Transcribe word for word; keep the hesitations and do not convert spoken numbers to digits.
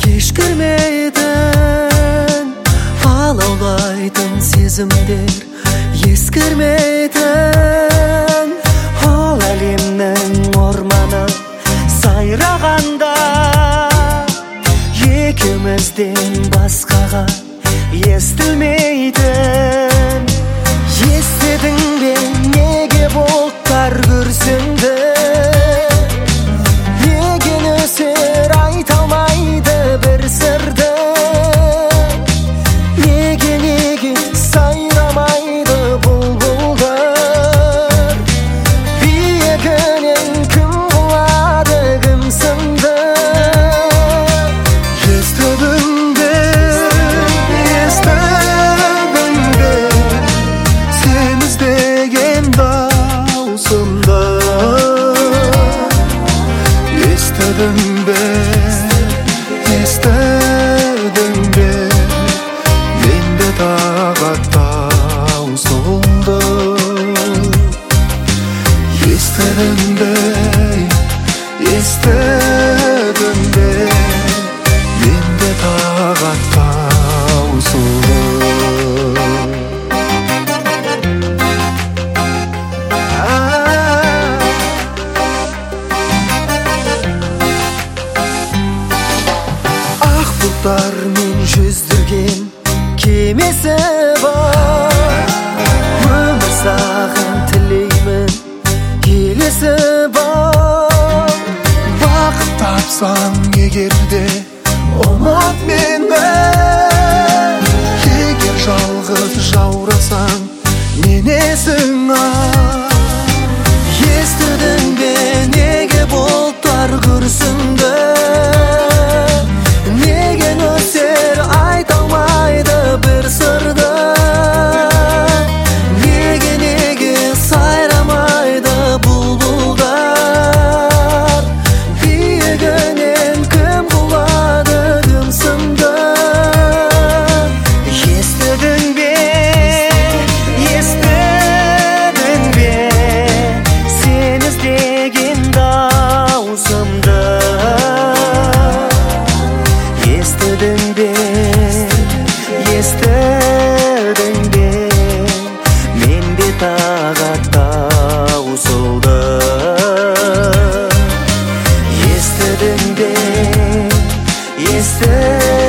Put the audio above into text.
кешкірмейтін алаулайтын сезімдер ескірмейтін ол әлемнің орманы сайрағанда екеумізден басқаға естілмейтін естідің бе неге бұлттар күрсінді неге нөсер айта алмайды бір сырды неге неге сайрамайды бұлбұлдар биігінен кім құлады кім сынды естідің бе естідің бе сен іздеген даусымды естідің бе естідің бе менде тағат таусылды естідің бе естідің бе менде тағат таусылды бұлттармен жүздірген кемесі бар өмір саған тілеймін келесі бар бақыт тапсаң егерде ұмыт мені егер жалғыз жаурасаң менесің естідің бе неге бұлттар күрсінді неге нөсер айта алмайды бір сырды неге неге сайрамайды бұлбұлдар биігінен кім құлады кім сынды естідің бе естідің бе сен іздеген даусымды естідің бе естідің бе менде тағат таусылды естідің бе естідің